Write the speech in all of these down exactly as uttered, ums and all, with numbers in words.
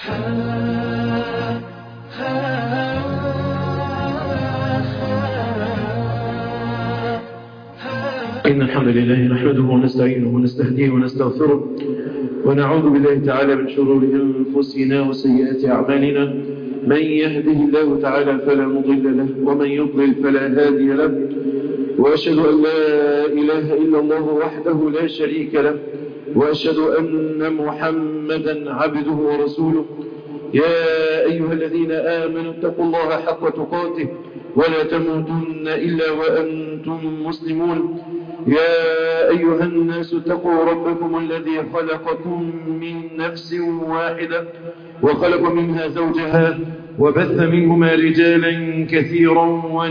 إن الحمد لله نحمده ونستعينه ونستهديه ونستغفره ونعوذ بالله تعالى من شرور أنفسنا وسيئات أعمالنا. من يهده الله تعالى فلا مضل له ومن يضلل فلا هادي له، وأشهد أن لا إله إلا الله وحده لا شريك له، وأشهد أن محمدا عبده ورسوله. يا أيها الذين آمنوا اتقوا الله حق تقاته ولا تموتن إلا وأنتم مسلمون. يا أيها الناس اتقوا ربكم الذي خلقكم من نفس واحدة وخلق منها زوجها وبث منهما رجالا كثيرا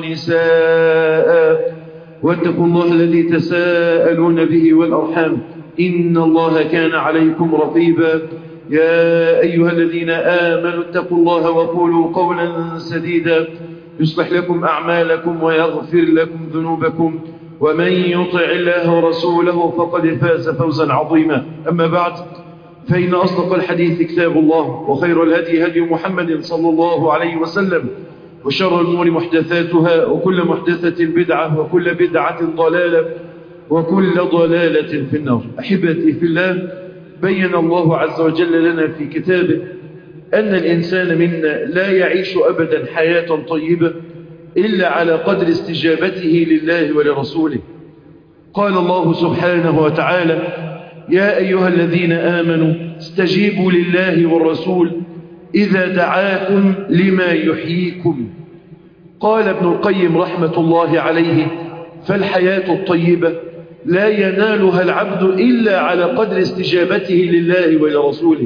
ونساء، واتقوا الله الذي تساءلون به والأرحام إن الله كان عليكم رقيبا. يا أيها الذين آمنوا اتقوا الله وقولوا قولا سديدا يصلح لكم أعمالكم ويغفر لكم ذنوبكم، ومن يطع الله ورسوله فقد فاز فوزا عظيما. أما بعد، فإن أصدق الحديث كتاب الله، وخير الهدي هدي محمد صلى الله عليه وسلم، وشر الأمور محدثاتها، وكل محدثة بدعة، وكل بدعة ضلالة، وكل ضلالة في النار. أحبتي في الله، بين الله عز وجل لنا في كتابه أن الإنسان منا لا يعيش أبدا حياة طيبة إلا على قدر استجابته لله ولرسوله. قال الله سبحانه وتعالى: يا أيها الذين آمنوا استجيبوا لله والرسول إذا دعاكم لما يحييكم. قال ابن القيم رحمة الله عليه: فالحياة الطيبة لا ينالها العبد إلا على قدر استجابته لله ولرسوله.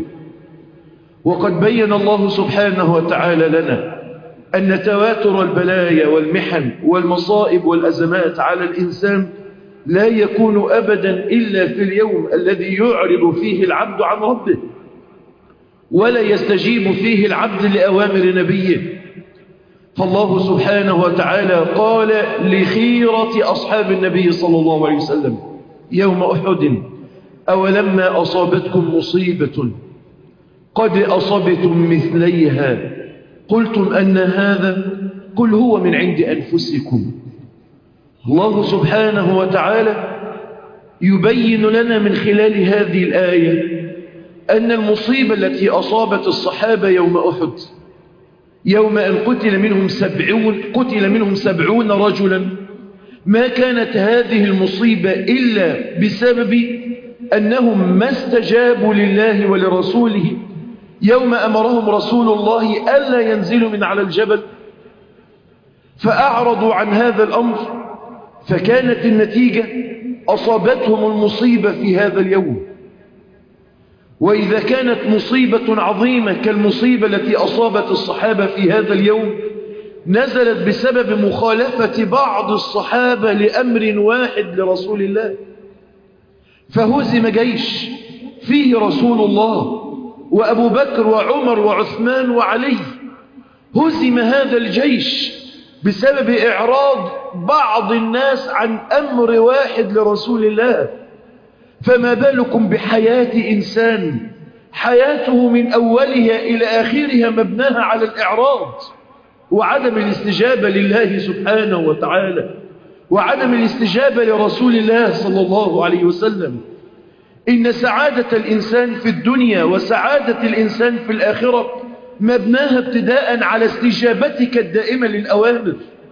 وقد بين الله سبحانه وتعالى لنا أن تواتر البلايا والمحن والمصائب والأزمات على الإنسان لا يكون أبدا إلا في اليوم الذي يعرض فيه العبد عن ربه، ولا يستجيب فيه العبد لأوامر نبيه. فالله سبحانه وتعالى قال لخيرة أصحاب النبي صلى الله عليه وسلم يوم أحد: أولما أصابتكم مصيبة قد أصبتم مثليها قلتم أن هذا؟ قل هو من عند أنفسكم. الله سبحانه وتعالى يبين لنا من خلال هذه الآية أن المصيبة التي أصابت الصحابة يوم أحد، يوم أن قتل منهم سبعون, قتل منهم سبعون رجلا، ما كانت هذه المصيبة إلا بسبب أنهم ما استجابوا لله ولرسوله يوم أمرهم رسول الله ألا ينزلوا من على الجبل، فأعرضوا عن هذا الأمر، فكانت النتيجة أصابتهم المصيبة في هذا اليوم. وإذا كانت مصيبة عظيمة كالمصيبة التي أصابت الصحابة في هذا اليوم نزلت بسبب مخالفة بعض الصحابة لأمر واحد لرسول الله، فهزم جيش فيه رسول الله وأبو بكر وعمر وعثمان وعلي، هزم هذا الجيش بسبب إعراض بعض الناس عن أمر واحد لرسول الله. فما بالكم بحياة إنسان حياته من أولها إلى آخرها مبناها على الإعراض وعدم الاستجابة لله سبحانه وتعالى وعدم الاستجابة لرسول الله صلى الله عليه وسلم. إن سعادة الإنسان في الدنيا وسعادة الإنسان في الآخرة مبناها ابتداء على استجابتك الدائمة للأوامر.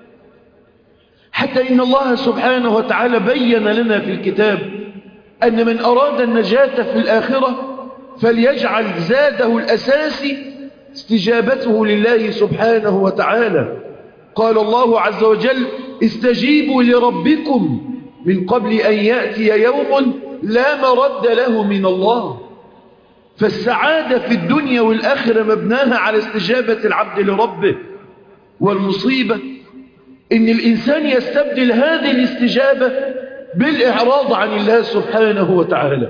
حتى إن الله سبحانه وتعالى بين لنا في الكتاب أن من أراد النجاة في الآخرة فليجعل زاده الأساسي استجابته لله سبحانه وتعالى. قال الله عز وجل: استجيبوا لربكم من قبل أن يأتي يوم لا مرد له من الله. فالسعادة في الدنيا والآخرة مبناها على استجابة العبد لربه. والمصيبة إن الإنسان يستبدل هذه الاستجابة بالإعراض عن الله سبحانه وتعالى.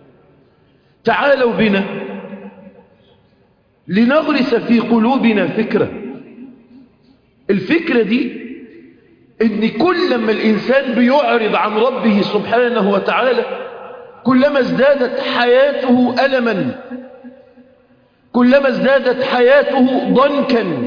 تعالوا بنا لنغرس في قلوبنا فكرة. الفكرة دي إن كلما الإنسان بيعرض عن ربه سبحانه وتعالى كلما ازدادت حياته ألما، كلما ازدادت حياته ضنكا.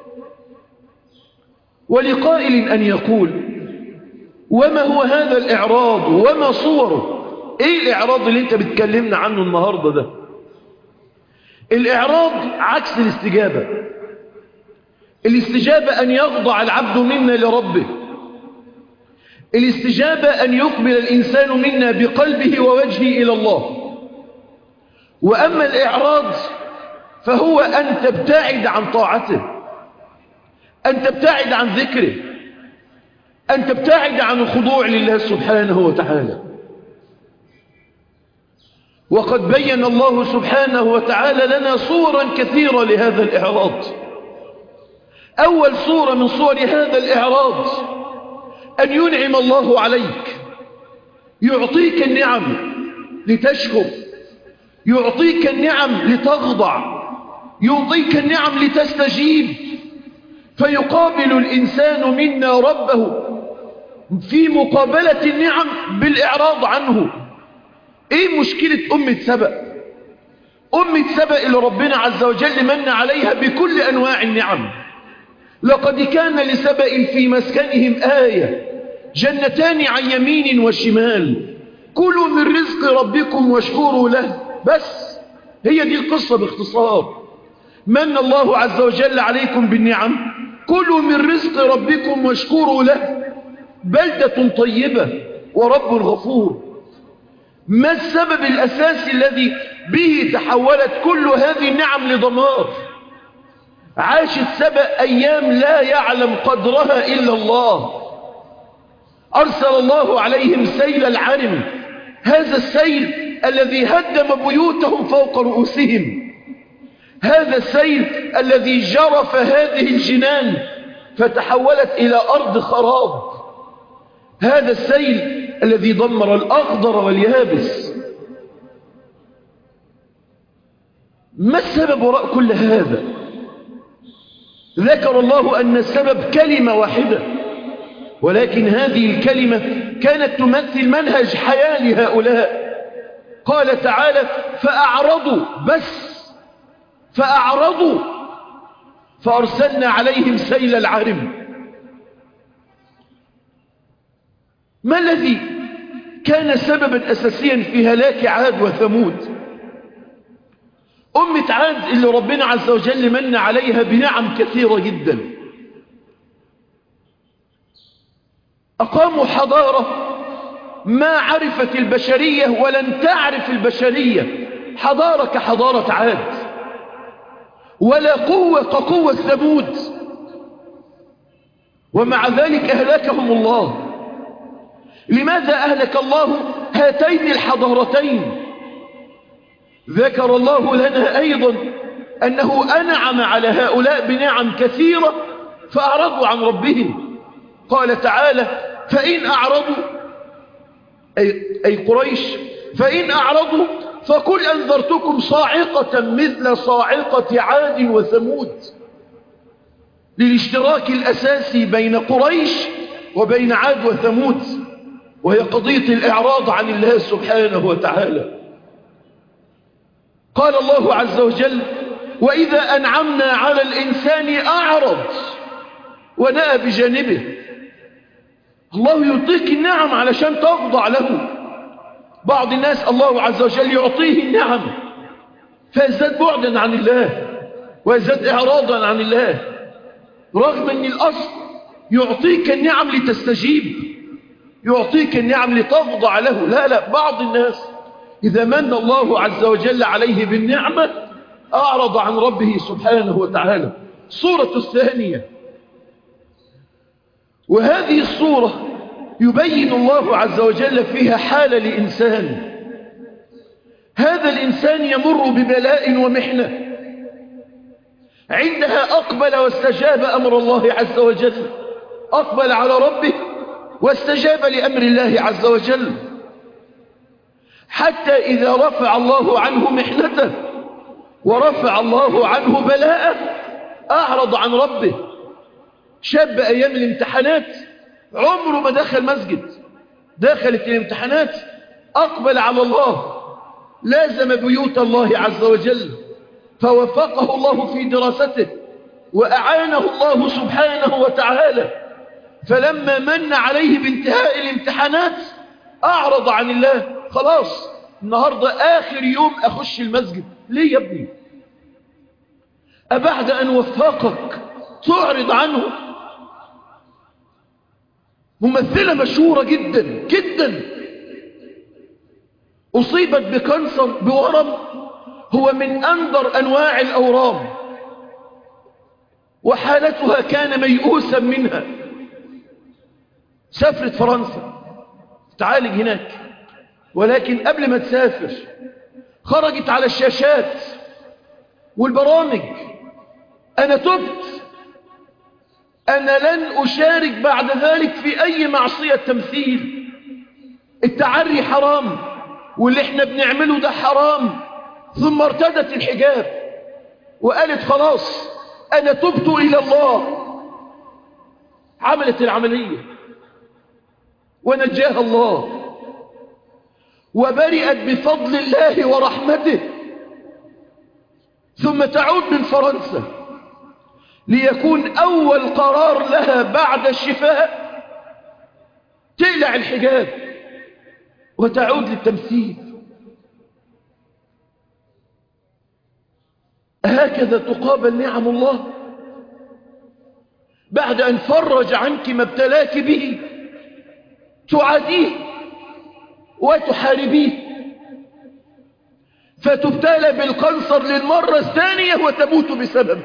ولقائل أن يقول: وما هو هذا الإعراض وما صوره؟ إيه الإعراض اللي أنت بتكلمنا عنه النهاردة ده؟ الإعراض عكس الاستجابة. الاستجابة أن يخضع العبد منا لربه. الاستجابة أن يقبل الإنسان منا بقلبه ووجهه إلى الله. وأما الإعراض فهو أن تبتعد عن طاعته، أن تبتعد عن ذكره، أن تبتعد عن الخضوع لله سبحانه وتعالى. وقد بين الله سبحانه وتعالى لنا صورا كثيرة لهذا الإعراض. أول صورة من صور هذا الإعراض أن ينعم الله عليك، يعطيك النعم لتشكر، يعطيك النعم لتخضع، يعطيك النعم لتستجيب، فيقابل الإنسان منا ربه في مقابلة النعم بالإعراض عنه. إيه مشكلة أمة سبأ؟ أمة سبأ اللي ربنا عز وجل من عليها بكل أنواع النعم. لقد كان لسبأ في مسكنهم آية، جنتان عن يمين وشمال، كلوا من رزق ربكم واشكروا له. بس هي دي القصة باختصار. من الله عز وجل عليكم بالنعم، كلوا من رزق ربكم واشكروا له، بلدة طيبة ورب غفور. ما السبب الأساسي الذي به تحولت كل هذه النعم لدمار؟ عاشت سبأ أيام لا يعلم قدرها إلا الله. أرسل الله عليهم سيل العرم، هذا السيل الذي هدم بيوتهم فوق رؤوسهم، هذا السيل الذي جرف هذه الجنان فتحولت إلى أرض خراب، هذا السيل الذي دمر الأخضر واليابس. ما السبب وراء كل هذا؟ ذكر الله أن السبب كلمة واحدة، ولكن هذه الكلمة كانت تمثل منهج حياة لهؤلاء. قال تعالى: فأعرضوا، بس فأعرضوا فأرسلنا عليهم سيل العرم. ما الذي كان سببا أساسيا في هلاك عاد وثمود؟ أمة عاد اللي ربنا عز وجل من عليها بنعم كثيرة جدا. أقاموا حضارة ما عرفت البشرية ولن تعرف البشرية حضارة كحضارة عاد، ولا قوة كقوة ثمود، ومع ذلك أهلكهم الله. لماذا أهلك الله هاتين الحضارتين؟ ذكر الله لنا أيضا أنه أنعم على هؤلاء بنعم كثيرة فأعرضوا عن ربهم. قال تعالى: فإن أعرضوا، أي, أي قريش، فإن أعرضوا فقل أنذرتكم صاعقة مثل صاعقة عاد وثمود، للاشتراك الأساسي بين قريش وبين عاد وثمود، وهي قضية الإعراض عن الله سبحانه وتعالى. قال الله عز وجل: وإذا أنعمنا على الإنسان أعرض ونأى بجانبه. الله يعطيك النعم علشان تخضع له. بعض الناس الله عز وجل يعطيه النعم فيزداد بعدا عن الله ويزداد إعراضا عن الله، رغم أن الأصل يعطيك النعم لتستجيب، يعطيك النعم لتخضع له. لا لا، بعض الناس إذا من الله عز وجل عليه بالنعمة أعرض عن ربه سبحانه وتعالى. الصورة الثانية، وهذه الصورة يبين الله عز وجل فيها حال لإنسان، هذا الإنسان يمر ببلاء ومحنة، عندها أقبل واستجاب أمر الله عز وجل، أقبل على ربه واستجاب لأمر الله عز وجل، حتى إذا رفع الله عنه محنته ورفع الله عنه بلاءه أعرض عن ربه. شاب أيام الامتحانات عمره ما دخل مسجد، دخلت الامتحانات أقبل على الله، لازم بيوت الله عز وجل، فوفقه الله في دراسته وأعانه الله سبحانه وتعالى، فلما من عليه بانتهاء الامتحانات أعرض عن الله. خلاص النهاردة آخر يوم أخش المسجد. ليه يا ابني؟ أبعد أن وفقك تعرض عنه؟ ممثلة مشهورة جدا جدا أصيبت بكانسر بورم هو من أندر أنواع الأورام، وحالتها كان ميؤوسا منها. سافرت فرنسا تعالج هناك، ولكن قبل ما تسافر خرجت على الشاشات والبرامج: أنا تبت، أنا لن أشارك بعد ذلك في أي معصية تمثيل، التعري حرام واللي احنا بنعمله ده حرام. ثم ارتدت الحجاب وقالت خلاص أنا تبت إلى الله. عملت العملية ونجاها الله وبرئت بفضل الله ورحمته، ثم تعود من فرنسا ليكون أول قرار لها بعد الشفاء تقلع الحجاب وتعود للتمثيل. هكذا تقابل نعم الله بعد أن فرج عنك ما ابتلاك به، تعاديه وتحاربيه، فتبتلى بالقنصر للمرة الثانية وتموت بسببه.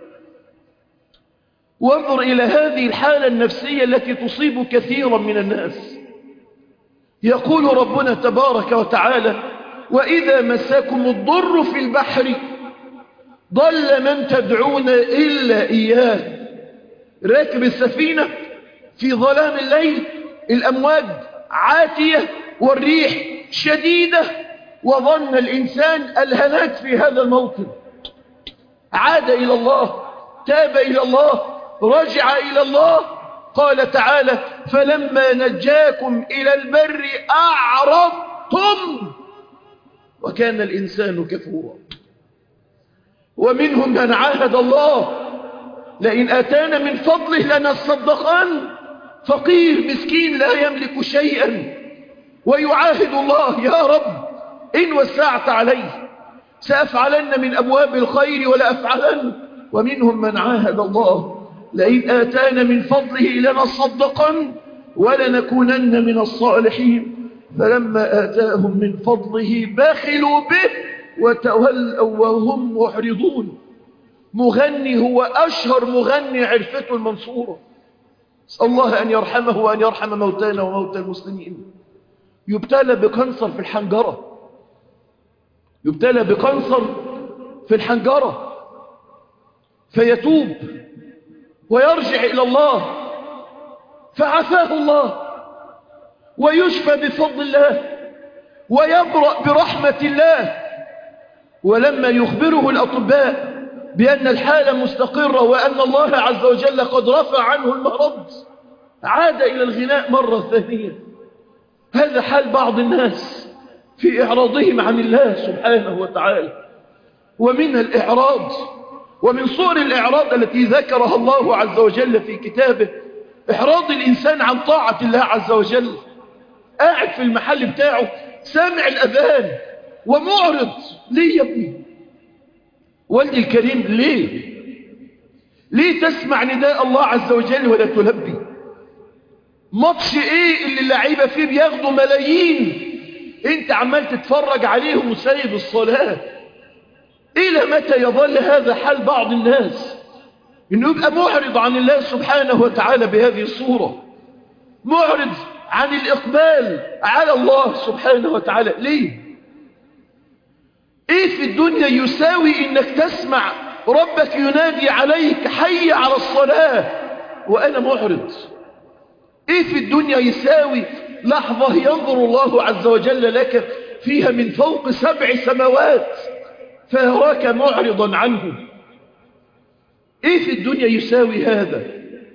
وانظر إلى هذه الحالة النفسية التي تصيب كثيرا من الناس. يقول ربنا تبارك وتعالى: وإذا مسكم الضر في البحر ضل من تدعون إلا إياه. راكب السفينة في ظلام الليل، الأمواج عاتية والريح شديدة، وظن الإنسان الهلاك في هذا الموطن. عاد إلى الله، تاب إلى الله، رجع إلى الله. قال تعالى: فلما نجاكم إلى البر أعرضتم وكان الإنسان كفورا. ومنهم من عاهد الله: لئن أتانا من فضله لنصدقن. فقير مسكين لا يملك شيئا، ويعاهد الله: يا رب إن وسعت عليه سأفعلن من أبواب الخير ولا أفعلن. ومنهم من عاهد الله: لئن آتانا من فضله لنصدقن ولنكونن من الصالحين. فلما آتاهم من فضله بخلوا به وتولوا وهم معرضون. مغني هو أشهر مغني عرفته المنصورة، أسأل الله أن يرحمه وأن يرحم موتانا وموتى المسلمين. يبتلى بكنصر في الحنجرة، يبتلى بكنصر في الحنجرة، فيتوب ويرجع إلى الله فعافاه الله ويشفى بفضل الله ويبرأ برحمة الله. ولما يخبره الأطباء بأن الحالة مستقرة وأن الله عز وجل قد رفع عنه المرض، عاد إلى الغناء مرة ثانية. هذا حال بعض الناس في إعراضهم عن الله سبحانه وتعالى. ومن الإعراض، ومن صور الإعراض التي ذكرها الله عز وجل في كتابه، إعراض الإنسان عن طاعة الله عز وجل. قاعد في المحل بتاعه سامع الأذان ومعرض. ليه يا ابني؟ والدي الكريم، ليه؟ ليه تسمع نداء الله عز وجل ولا تلبي؟ ماتش ايه اللي اللعيبة فيه بياخدوا ملايين، انت عمال تتفرج عليهم وسايب الصلاة؟ الى متى يظل هذا حال بعض الناس؟ انه يبقى معرض عن الله سبحانه وتعالى بهذه الصورة، معرض عن الإقبال على الله سبحانه وتعالى. ليه؟ ايه في الدنيا يساوي انك تسمع ربك ينادي عليك حي على الصلاة وانا معرض؟ ايه في الدنيا يساوي لحظة ينظر الله عز وجل لك فيها من فوق سبع سماوات فيراك معرضا عنه؟ ايه في الدنيا يساوي هذا؟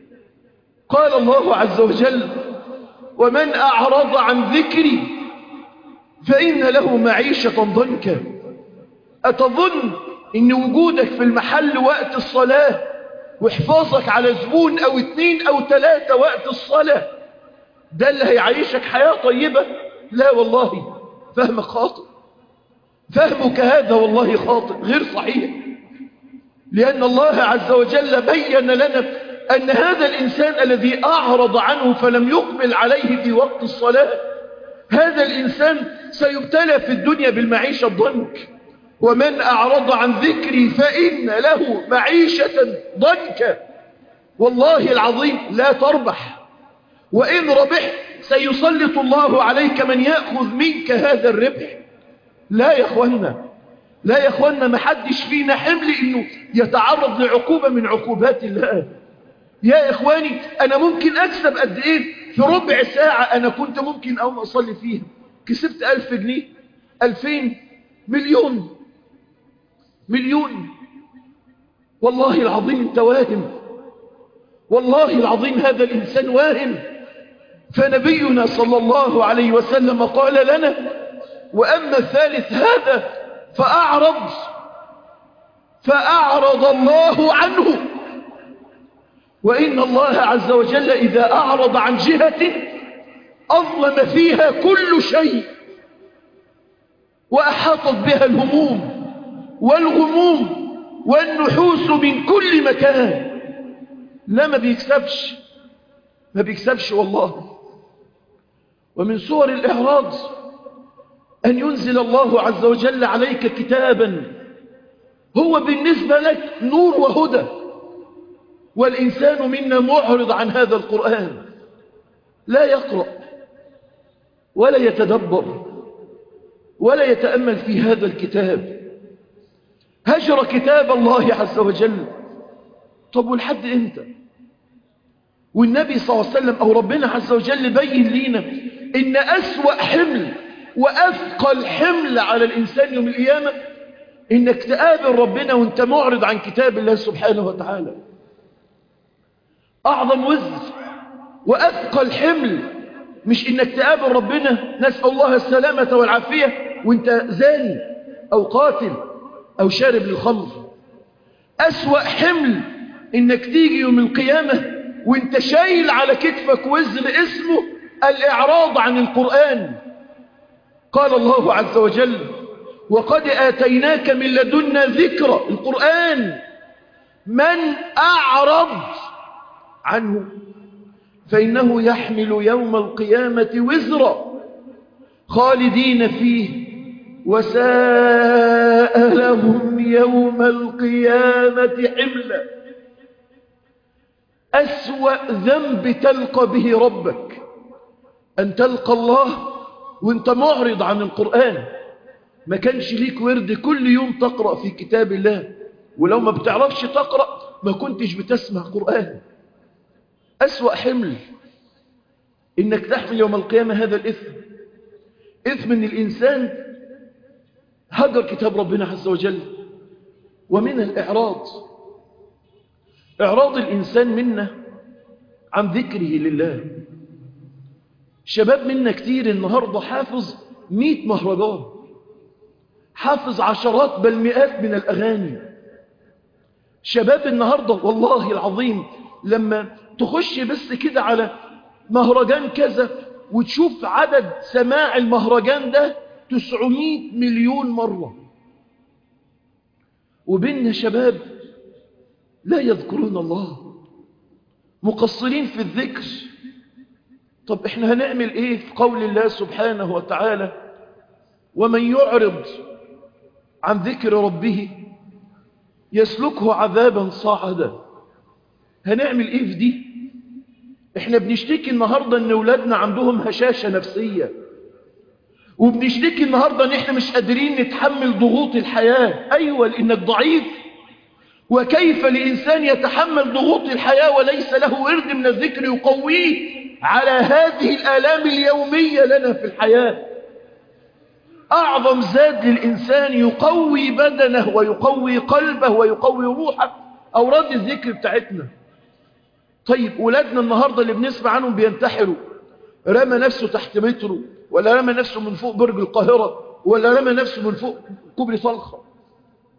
قال الله عز وجل: ومن أعرض عن ذكري فإن له معيشة ضنكا. أتظن إن وجودك في المحل وقت الصلاة وحفاظك على زبون أو اتنين أو تلاتة وقت الصلاة ده اللي هيعيشك حياة طيبة؟ لا والله، فهمك خاطئ، فهمك هذا والله خاطئ غير صحيح. لأن الله عز وجل بين لنا أن هذا الإنسان الذي أعرض عنه فلم يقبل عليه في وقت الصلاة، هذا الإنسان سيبتلى في الدنيا بالمعيشة الضنك. ومن أعرض عن ذكري فإن له معيشة ضنكا. والله العظيم لا تربح، وإن ربحت سيسلط الله عليك من يأخذ منك هذا الربح. لا يا أخوانا، لا يا أخوانا، ما حدش فينا حمل إنه يتعرض لعقوبة من عقوبات الله. يا إخواني، أنا ممكن أكسب قد إيه في ربع ساعة أنا كنت ممكن أقوم أصلي فيها، كسبت ألف جنيه، ألفين، مليون، مليون. والله العظيم أنت واهم، والله العظيم هذا الإنسان واهم. فنبينا صلى الله عليه وسلم قال لنا: وأما الثالث هذا فأعرض فأعرض الله عنه. وإن الله عز وجل إذا أعرض عن جهة أظلم فيها كل شيء وأحاطت بها الهموم والغموم والنحوس من كل مكان. لا، ما بيكسبش، ما بيكسبش والله. ومن صور الإعراض أن ينزل الله عز وجل عليك كتابا هو بالنسبة لك نور وهدى، والإنسان منا معرض عن هذا القرآن، لا يقرأ ولا يتدبر ولا يتأمل في هذا الكتاب، هجر كتاب الله عز وجل. طب ولحد إمتى؟ والنبي صلى الله عليه وسلم أو ربنا عز وجل بين لينا إن أسوأ حمل وأثقل حمل على الإنسان يوم القيامة إنك تقابل ربنا وانت معرض عن كتاب الله سبحانه وتعالى. أعظم وزر وأثقل حمل مش إنك تقابل ربنا، نسأل الله السلامة والعافية، وانت زاني أو قاتل أو شارب للخمر. أسوأ حمل إنك تيجي يوم القيامة وانت شايل على كتفك وزر اسمه الإعراض عن القرآن. قال الله عز وجل: وقد آتيناك من لدنا ذكرى، القرآن، من أعرض عنه فإنه يحمل يوم القيامة وزرا خالدين فيه وساء لهم يوم القيامة حملا. أسوأ ذنب تلقى به ربك أن تلقى الله وانت معرض عن القرآن. ما كانش ليك ورد كل يوم تقرأ في كتاب الله، ولو ما بتعرفش تقرأ ما كنتش بتسمع قرآن. أسوأ حمل إنك تحمل يوم القيامة هذا الإثم، إثم إن الإنسان هجر كتاب ربنا عز وجل. ومن الإعراض إعراض الإنسان منا عن ذكره لله. شباب منا كتير النهاردة حافظ مئة مهرجان، حافظ عشرات بل مئات من الأغاني. شباب النهاردة والله العظيم لما تخش بس كده على مهرجان كذا وتشوف عدد سماع المهرجان ده تسعمائة مليون مرة. وبيننا شباب لا يذكرون الله، مقصرين في الذكر. طب احنا هنعمل ايه في قول الله سبحانه وتعالى: ومن يعرض عن ذكر ربه يسلكه عذابا صعدا. هنعمل ايه في دي؟ احنا بنشتكي النهاردة ان اولادنا عندهم هشاشة نفسية، وبنشتكي النهاردة ان احنا مش قادرين نتحمل ضغوط الحياة. ايوه، لانك ضعيف. وكيف لإنسان يتحمل ضغوط الحياة وليس له ورد من الذكر يقويه على هذه الآلام اليومية لنا في الحياة؟ أعظم زاد للإنسان يقوي بدنه ويقوي قلبه ويقوي روحه أوراد الذكر بتاعتنا. طيب أولادنا النهاردة اللي بنسمع عنهم بينتحروا، رمى نفسه تحت مترو، ولا رمى نفسه من فوق برج القاهرة، ولا رمى نفسه من فوق كوبري طلخة.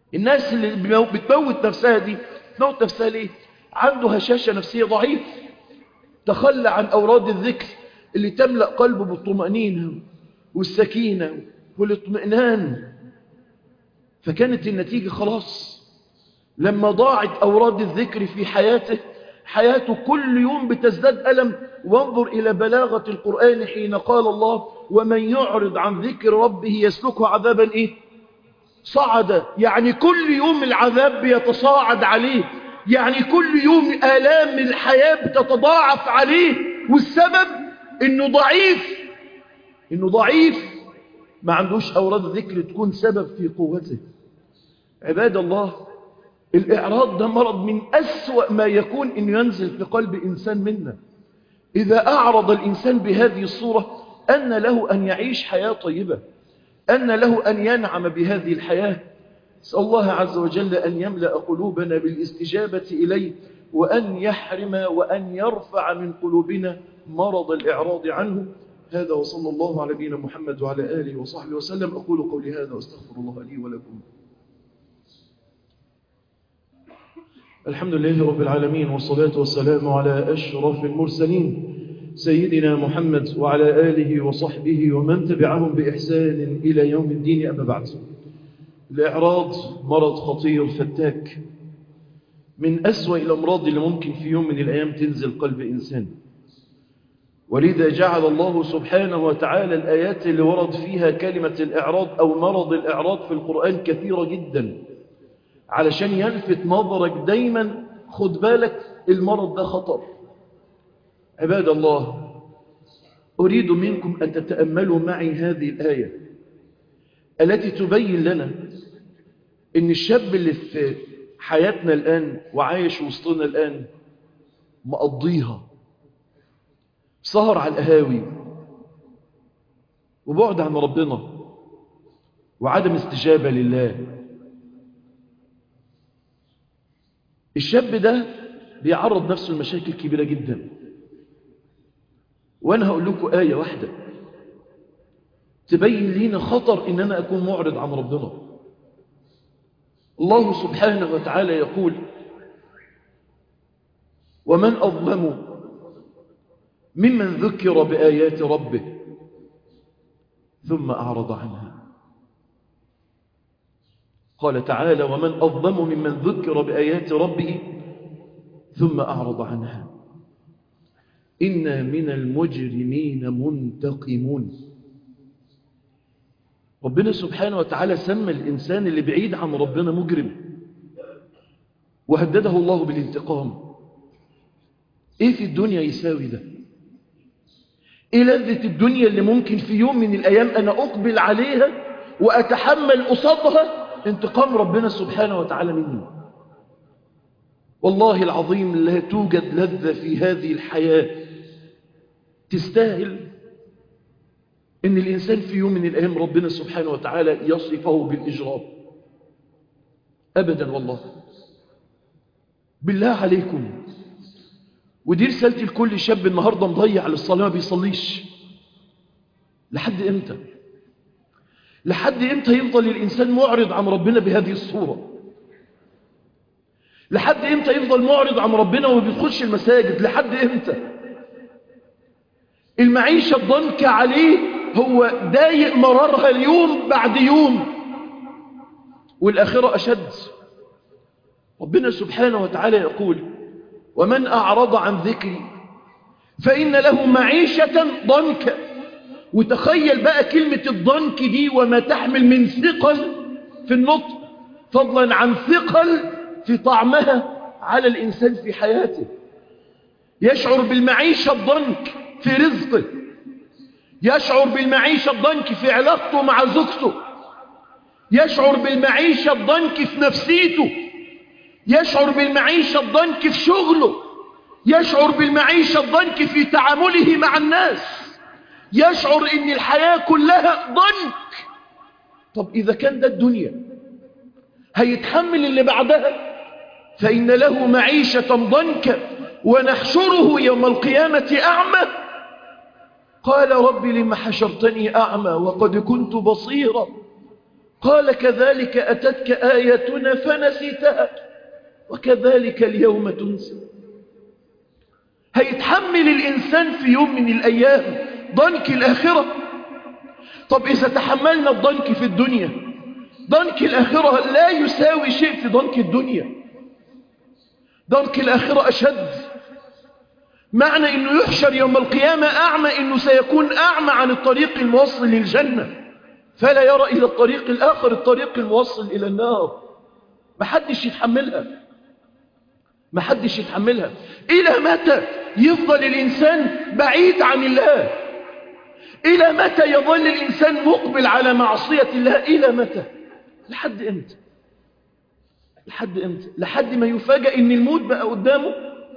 الناس اللي بتموت نفسها دي بتموت نفسها ليه؟ عنده هشاشة نفسية ضعيف، تخلى عن أوراد الذكر اللي تملأ قلبه بالطمأنينة والسكينة والاطمئنان. فكانت النتيجة خلاص لما ضاعت أوراد الذكر في حياته، حياته كل يوم بتزداد ألم. وانظر إلى بلاغة القرآن حين قال الله ومن يعرض عن ذكر ربه يسلكه عذابا إيه؟ صعدا. يعني كل يوم العذاب بيتصاعد عليه، يعني كل يوم آلام الحياة بتتضاعف عليه، والسبب إنه ضعيف، إنه ضعيف ما عندوش أوراد ذكر تكون سبب في قوته. عباد الله، الإعراض ده مرض من أسوأ ما يكون إنه ينزل في قلب إنسان منا. إذا أعرض الإنسان بهذه الصورة أن له أن يعيش حياة طيبة، أن له أن ينعم بهذه الحياة. أسأل الله عز وجل أن يملأ قلوبنا بالاستجابة إليه، وأن يحرم وأن يرفع من قلوبنا مرض الإعراض عنه. هذا وصلى الله على نبينا محمد وعلى آله وصحبه وسلم. أقول قولي هذا واستغفر الله لي ولكم. الحمد لله رب العالمين، والصلاة والسلام على أشرف المرسلين سيدنا محمد وعلى آله وصحبه ومن تبعهم بإحسان إلى يوم الدين. أما بعد، الإعراض مرض خطير فتاك، من أسوأ الأمراض اللي ممكن في يوم من الأيام تنزل قلب إنسان. ولذا جعل الله سبحانه وتعالى الآيات اللي ورد فيها كلمة الإعراض أو مرض الإعراض في القرآن كثيرة جدا، علشان يلفت نظرك دايما، خد بالك المرض ده خطر. عباد الله، أريد منكم أن تتأملوا معي هذه الآية التي تبين لنا إن الشاب اللي في حياتنا الآن وعايش وسطنا الآن مقضيها سهر على القهاوي وبعد عن ربنا وعدم استجابة لله. الشاب ده بيعرض نفسه لمشاكل كبيرة جدا. وأنا هقول لكم آية واحدة تبين لينا خطر إن أنا أكون معرض عن ربنا. الله سبحانه وتعالى يقول ومن أظلم ممن ذكر بآيات ربه ثم أعرض عنها. قال تعالى ومن أظلم ممن ذكر بآيات ربه ثم أعرض عنها إنا من المجرمين منتقمون. ربنا سبحانه وتعالى سمى الإنسان اللي بعيد عن ربنا مجرم، وهدده الله بالانتقام. إيه في الدنيا يساوي ده؟ إيه لذة الدنيا اللي ممكن في يوم من الأيام أنا أقبل عليها وأتحمل قصادها انتقام ربنا سبحانه وتعالى مني؟ والله العظيم لا توجد لذة في هذه الحياة تستاهل إن الإنسان في يوم من الأيام ربنا سبحانه وتعالى يصفه بالإجرام. أبدا والله. بالله عليكم، ودي رسالتي لكل شاب النهاردة مضيع للصلاة ما بيصليش. لحد إمتى؟ لحد إمتى يفضل الإنسان معرض عن ربنا بهذه الصورة؟ لحد إمتى يفضل معرض عن ربنا وما بيدخلش المساجد؟ لحد إمتى؟ المعيشة الضنكة عليه، هو ضايق مرارها اليوم بعد يوم، والآخرة أشد. ربنا سبحانه وتعالى يقول ومن أعرض عن ذكري فإن له معيشة ضنكا. وتخيل بقى كلمة الضنك دي وما تحمل من ثقل في النطق، فضلا عن ثقل في طعمها على الإنسان في حياته. يشعر بالمعيشة الضنك في رزقه، يشعر بالمعيشة الضنك في علاقته مع زوجته، يشعر بالمعيشة الضنك في نفسيته، يشعر بالمعيشة الضنك في شغله، يشعر بالمعيشة الضنك في تعامله مع الناس، يشعر ان الحياة كلها ضنك. طب اذا كان ده الدنيا، هيتحمل اللي بعدها؟ فإن له معيشة ضنكا ونحشره يوم القيامة أعمى. قال رب لم حشرتني أعمى وقد كنت بصيرا قال كذلك أتتك آياتنا فنسيتها وكذلك اليوم تنسى. هيتحمل الإنسان في يوم من الأيام ضنك الآخرة. طب إذا تحملنا الضنك في الدنيا، ضنك الآخرة لا يساوي شيء في ضنك الدنيا. ضنك الآخرة أشد. معنى أنه يحشر يوم القيامة أعمى أنه سيكون أعمى عن الطريق الموصل للجنة، فلا يرى إلى الطريق الآخر، الطريق الموصل إلى النار. محدش يتحملها، محدش يتحملها. إلى متى يفضل الإنسان بعيد عن الله؟ إلى متى يظل الإنسان مقبل على معصية الله؟ إلى متى؟ لحد إمتى؟ لحد إمتى؟ لحد ما يفاجأ إن الموت بقى قدامه،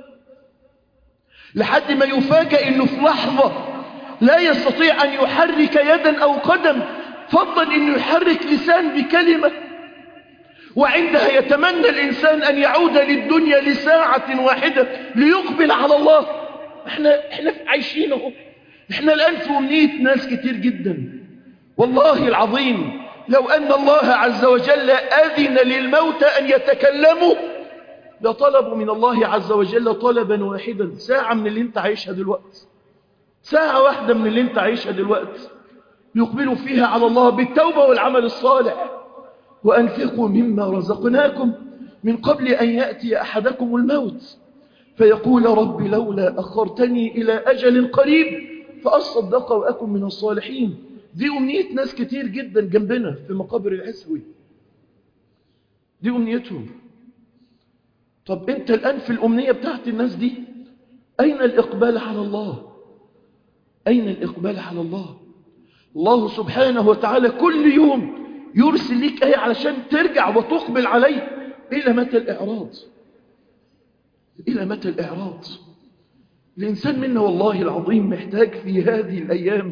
لحد ما يفاجأ إنه في لحظة لا يستطيع أن يحرك يدا أو قدم، فضلا إنه يحرك لسان بكلمة. وعندها يتمنى الإنسان أن يعود للدنيا لساعة واحدة ليقبل على الله. احنا, احنا عايشينه. احنا الآن في أمنية ناس كتير جدا. والله العظيم لو أن الله عز وجل أذن للموتى أن يتكلموا لطلبوا من الله عز وجل طلبا واحدا، ساعة من اللي انت عايشها دلوقتي، ساعة واحدة من اللي انت عايشها دلوقتي يقبلوا فيها على الله بالتوبة والعمل الصالح. وأنفقوا مما رزقناكم من قبل أن يأتي أحدكم الموت فيقول رب لولا أخرتني إلى أجل قريب فأصدق وأكن من الصالحين. دي أمنية ناس كتير جدا جنبنا في مقابر العسوي، دي أمنيتهم. طب أنت الآن في الأمنية بتاعت الناس دي أين الإقبال على الله؟ أين الإقبال على الله؟ الله سبحانه وتعالى كل يوم يرسل لك آية علشان ترجع وتقبل عليه. إلى متى الإعراض؟ إلى متى الإعراض؟ الإنسان منا والله العظيم محتاج في هذه الأيام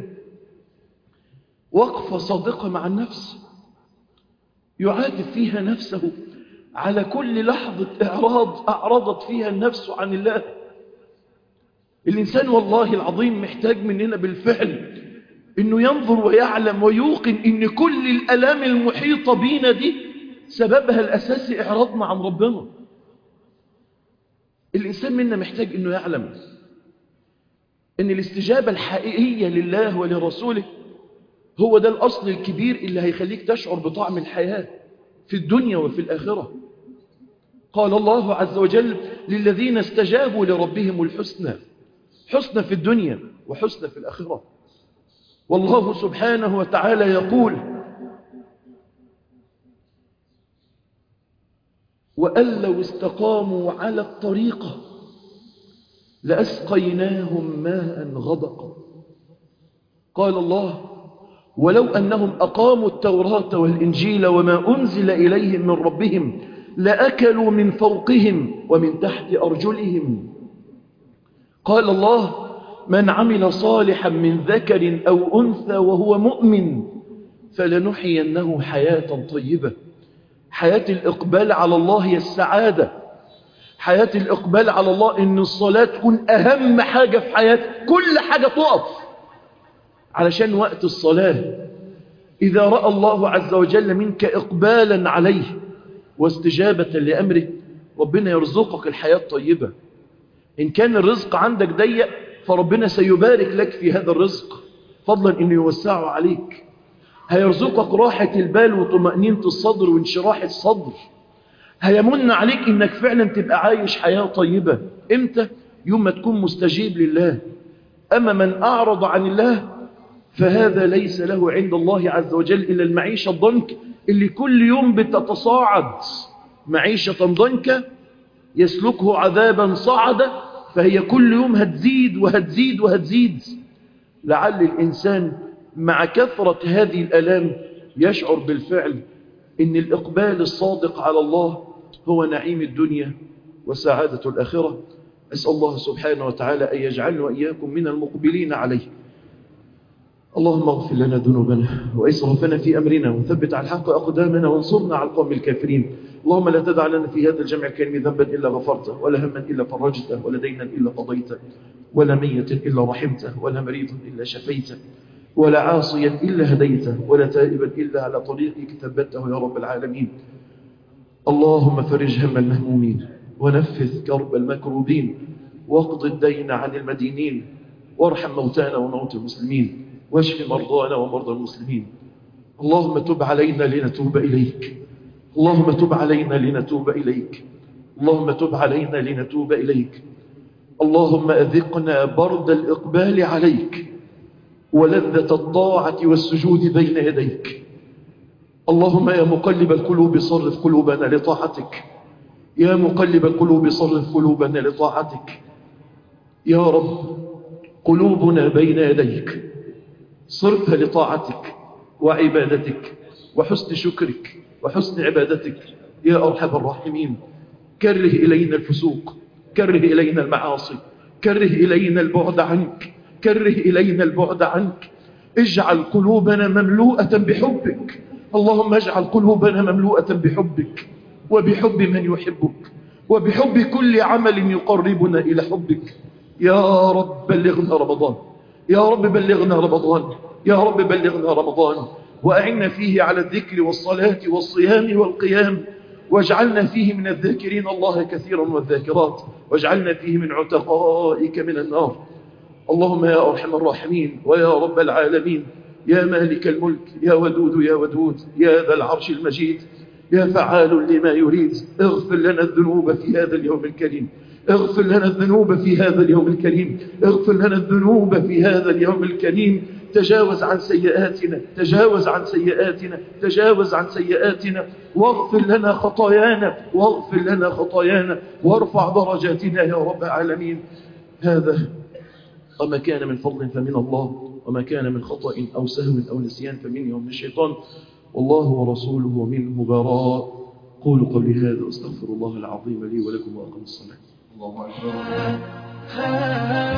وقفة صادقة مع النفس، يعاتب فيها نفسه على كل لحظة إعراض أعرضت فيها النفس عن الله. الإنسان والله العظيم محتاج مننا بالفعل إنه ينظر ويعلم ويوقن إن كل الألام المحيطة بينا دي سببها الأساسي إعراضنا عن ربنا. الإنسان منا محتاج إنه يعلم إن الاستجابة الحقيقية لله ولرسوله هو ده الأصل الكبير اللي هيخليك تشعر بطعم الحياة في الدنيا وفي الآخرة. قال الله عز وجل للذين استجابوا لربهم الحسنى، حسنى في الدنيا وحسنى في الآخرة. والله سبحانه وتعالى يقول وأن لو استقاموا على الطريقة لأسقيناهم ماء غدقا. قال الله ولو أنهم أقاموا التوراة والإنجيل وما أنزل إليهم من ربهم لأكلوا من فوقهم ومن تحت أرجلهم. قال الله من عمل صالحا من ذكر أو أنثى وهو مؤمن فلنحيينه حياة طيبة. حياة الإقبال على الله هي السعادة. حياة الإقبال على الله إن الصلاة تكون أهم حاجة في حياتك، كل حاجة تقف علشان وقت الصلاة. إذا رأى الله عز وجل منك إقبالا عليه واستجابة لأمره ربنا يرزقك الحياة الطيبة. إن كان الرزق عندك ضيق فربنا سيبارك لك في هذا الرزق فضلا إنه يوسعه عليك. هيرزقك راحة البال وطمأنينة الصدر وانشراح الصدر. هيمن عليك إنك فعلا تبقى عايش حياة طيبة. إمتى؟ يوم ما تكون مستجيب لله. أما من أعرض عن الله فهذا ليس له عند الله عز وجل إلا المعيشة الضنك اللي كل يوم بتتصاعد. معيشة ضنكة يسلكه عذابا صعدا، فهي كل يوم هتزيد وهتزيد وهتزيد. لعل الإنسان مع كثرة هذه الألام يشعر بالفعل إن الإقبال الصادق على الله هو نعيم الدنيا وسعادة الآخرة. أسأل الله سبحانه وتعالى أن يجعلنا وإياكم من المقبلين عليه. اللهم اغفر لنا ذنوبنا وإسرافنا في أمرنا وثبت على الحق أقدامنا وانصرنا على القوم الكافرين. اللهم لا تدع لنا في هذا الجمع الكريم ذنبا إلا غفرته ولا هما إلا فرجته ولا دينا إلا قضيته ولا ميتا إلا رحمته ولا مريضا إلا شفيته ولا عاصيا إلا هديته ولا تائبا إلا على طريقك ثبته يا رب العالمين. اللهم فرج هم المهمومين ونفذ كرب المكروبين واقض الدين عن المدينين وارحم موتانا وموتى المسلمين واشف مرضانا ومرضى المسلمين. اللهم تب علينا لنتوب إليك. اللهم تب علينا لنتوب إليك. اللهم تب علينا لنتوب إليك. اللهم أذقنا برد الإقبال عليك ولذة الطاعة والسجود بين يديك. اللهم يا مقلب القلوب صرف قلوبنا لطاعتك. يا مقلب القلوب صرف قلوبنا لطاعتك. يا رب قلوبنا بين يديك صرفها لطاعتك وعبادتك وحسن شكرك وحسن عبادتك يا أرحم الراحمين. كره إلينا الفسوق، كره إلينا المعاصي، كره إلينا البعد عنك، كره إلينا البعد عنك. اجعل قلوبنا مملوءة بحبك. اللهم اجعل قلوبنا مملوءة بحبك وبحب من يحبك وبحب كل عمل يقربنا إلى حبك. يا رب بلغنا رمضان، يا رب بلغنا رمضان، يا رب بلغنا رمضان وأعنا فيه على الذكر والصلاة والصيام والقيام، واجعلنا فيه من الذاكرين الله كثيرا والذاكرات، واجعلنا فيه من عتقائك من النار. اللهم يا أرحم الراحمين ويا رب العالمين، يا مالك الملك، يا ودود يا ودود، يا ذا العرش المجيد، يا فعال لما يريد، اغفر لنا الذنوب في هذا اليوم الكريم، اغفر لنا الذنوب في هذا اليوم الكريم، اغفر لنا الذنوب في هذا اليوم الكريم. تجاوز عن سيئاتنا، تجاوز عن سيئاتنا، تجاوز عن سيئاتنا، واغفر لنا خطايانا، واغفر لنا خطايانا، وارفع درجاتنا يا رب العالمين. هذا وما كان من فضل فمن الله، وما كان من خطأ أو سهو أو نسيان فمني ومن الشيطان، والله ورسوله منه براء. قولوا قولي هذا، أستغفر الله العظيم لي ولكم وأقم الصلاة. الله أكبر.